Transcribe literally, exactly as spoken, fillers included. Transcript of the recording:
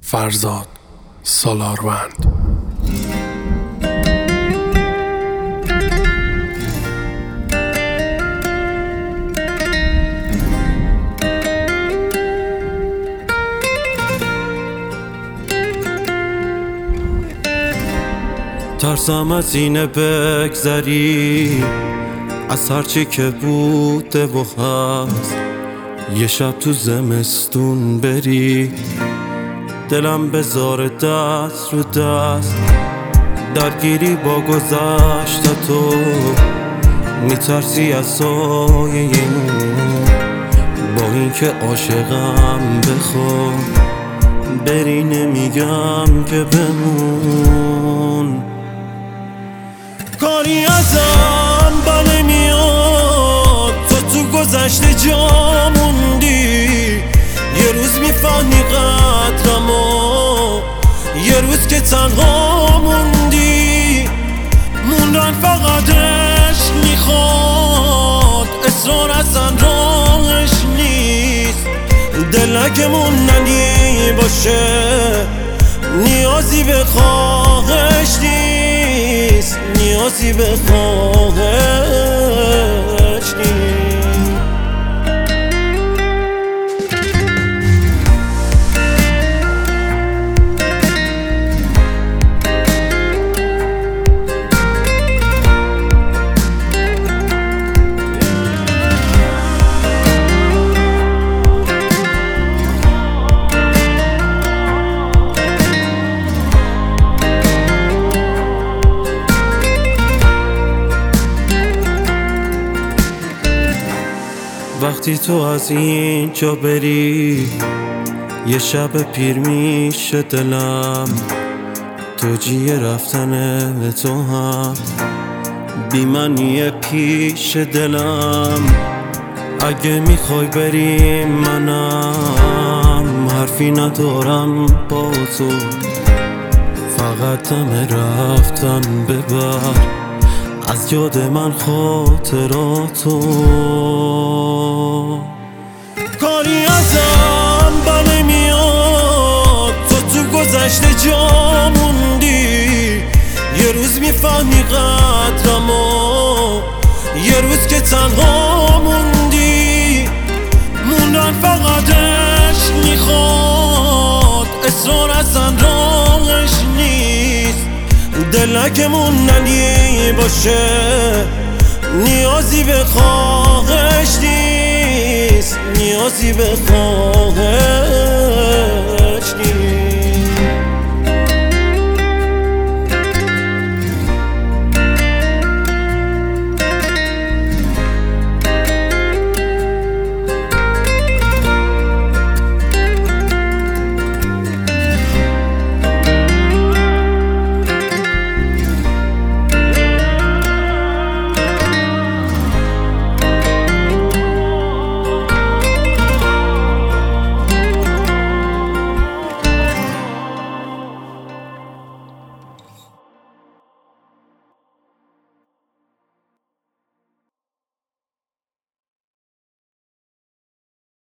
فرزاد سالاروند. ترسم از اینه بگذری از هرچی که بوده و هست، یه شب تو زمستون بری دلم بذاره دست رو دست، درگیری با گذشته تو میترسی از سایه با این که عاشقم بخوام بری نمیگم که بمون. کاری ازم بر نمیاد تو تو گذشته جا موندی، یه روز میفهمی قدرمو، یه روز که تنها موندی. موندن فقط عشق میخواد، اصرار اصلا راهش نیست. دل اگه موندنی باشه نیازی به خواهش نیست، نیازی به خواهش نیست. وقتی تو از اینجا بری یه شب پیر میشه دلم، توجیه رفتن تو هم بی منیه پیش دلم. اگه میخوای بریم منم حرفی ندارم با تو، فقط دم رفتن ببر از یاد من خاطراتو. کاری ازم بر نمیاد تو تو گذشته جا موندی، یه روز میفهمی قدرمو، یه روز که تنها موندی. موندن فقط عشق میخواد، اصرار اصلا راهش نیست. دل اگه موندنی باشه نیازی به خواهش نیست، نیازی به خواهش نیست.